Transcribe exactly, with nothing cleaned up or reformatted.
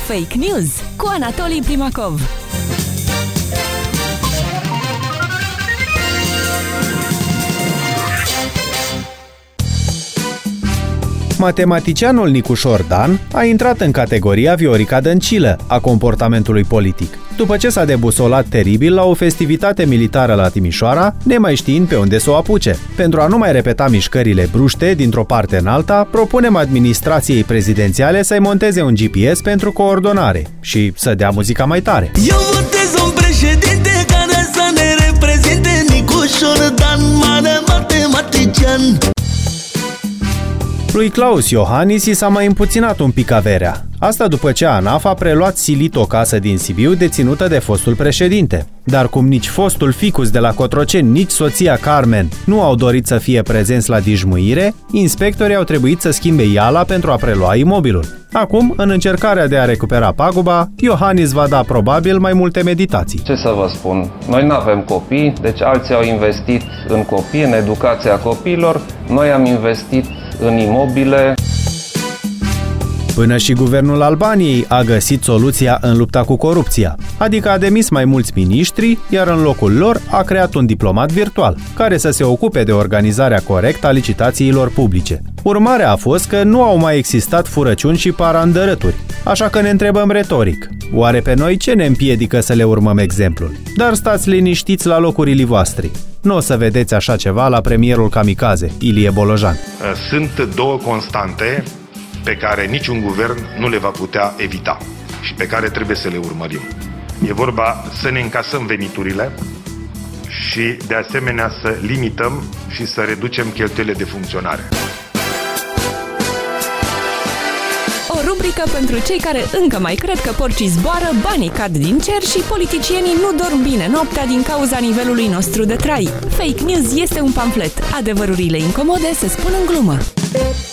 Fake News cu Anatolii Primacov. Matematicianul Nicușor Dan a intrat în categoria Viorica Dăncilă a comportamentului politic, după ce s-a debusolat teribil la o festivitate militară la Timișoara, nemai știind pe unde să o apuce. Pentru a nu mai repeta mișcările bruște dintr-o parte în alta, propunem administrației prezidențiale să-i monteze un G P S pentru coordonare și să dea muzica mai tare. Eu votez un președinte care să ne reprezinte, Nicușor Dan, mare matematician. Lui Claus Iohannis i s-a mai împuținat un pic averea. Asta după ce ANAF a preluat silit o casă din Sibiu deținută de fostul președinte. Dar cum nici fostul ficus de la Cotroceni, nici soția Carmen nu au dorit să fie prezenți la dișmuire, inspectorii au trebuit să schimbe iala pentru a prelua imobilul. Acum, în încercarea de a recupera paguba, Iohannis va da probabil mai multe meditații. Ce să vă spun? Noi nu avem copii, deci alții au investit în copii, în educația copiilor. Noi am investit în imobile. Până și guvernul Albaniei a găsit soluția în lupta cu corupția, adică a demis mai mulți miniștri, iar în locul lor a creat un diplomat virtual, care să se ocupe de organizarea corectă a licitațiilor publice. Urmarea a fost că nu au mai existat furăciuni și parandărături, așa că ne întrebăm retoric, oare pe noi ce ne împiedică să le urmăm exemplul? Dar stați liniștiți la locurile voastre. Nu o să vedeți așa ceva la premierul kamikaze, Ilie Bolojan. Sunt două constante pe care niciun guvern nu le va putea evita și pe care trebuie să le urmărim. E vorba să ne încasăm veniturile și, de asemenea, să limităm și să reducem cheltuielile de funcționare. O rubrică pentru cei care încă mai cred că porcii zboară, banii cad din cer și politicienii nu dorm bine noaptea din cauza nivelului nostru de trai. Fake News este un pamflet. Adevărurile incomode se spun în glumă.